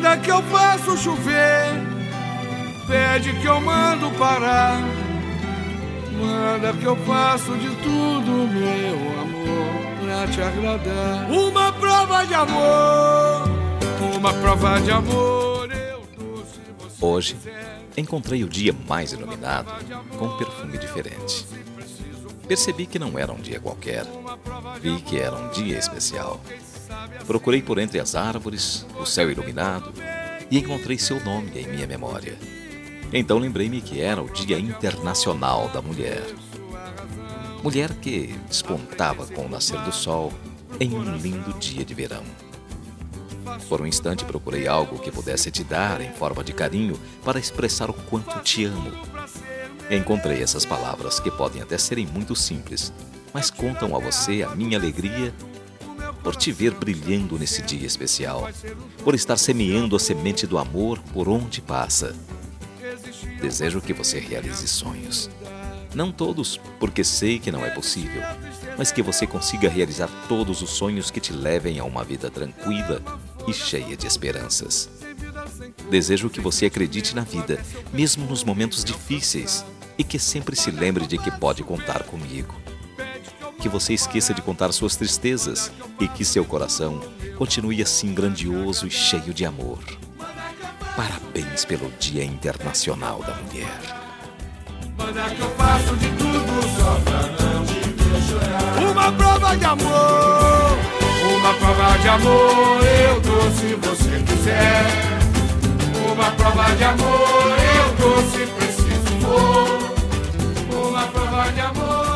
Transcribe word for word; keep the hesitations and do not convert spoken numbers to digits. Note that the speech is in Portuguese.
Manda que eu faço chover, pede que eu mando parar. Manda que eu faço de tudo, meu amor, pra te agradar. Uma prova de amor, uma prova de amor eu dou se você Hoje, quiser. encontrei o dia mais iluminado, com um perfume diferente. Percebi que não era um dia qualquer. Vi que era um dia especial. Procurei por entre as árvores, o céu iluminado, e encontrei seu nome em minha memória. Então lembrei-me que era o Dia Internacional da Mulher. Mulher que despontava com o nascer do sol em um lindo dia de verão. Por um instante procurei algo que pudesse te dar em forma de carinho para expressar o quanto te amo. Encontrei essas palavras que podem até serem muito simples, mas contam a você a minha alegria por te ver brilhando nesse dia especial, por estar semeando a semente do amor por onde passa. Desejo que você realize sonhos. Não todos, porque sei que não é possível, mas que você consiga realizar todos os sonhos que te levem a uma vida tranquila e cheia de esperanças. Desejo que você acredite na vida, mesmo nos momentos difíceis, e que sempre se lembre de que pode contar comigo. Que você esqueça de contar suas tristezas e que seu coração continue assim grandioso e cheio de amor. Parabéns pelo Dia Internacional da Mulher. Manda que eu faço de tudo só pra não te ver chorar. Uma prova de amor, uma prova de amor eu dou se você quiser. Uma prova de amor eu dou se preciso for. Uma prova de amor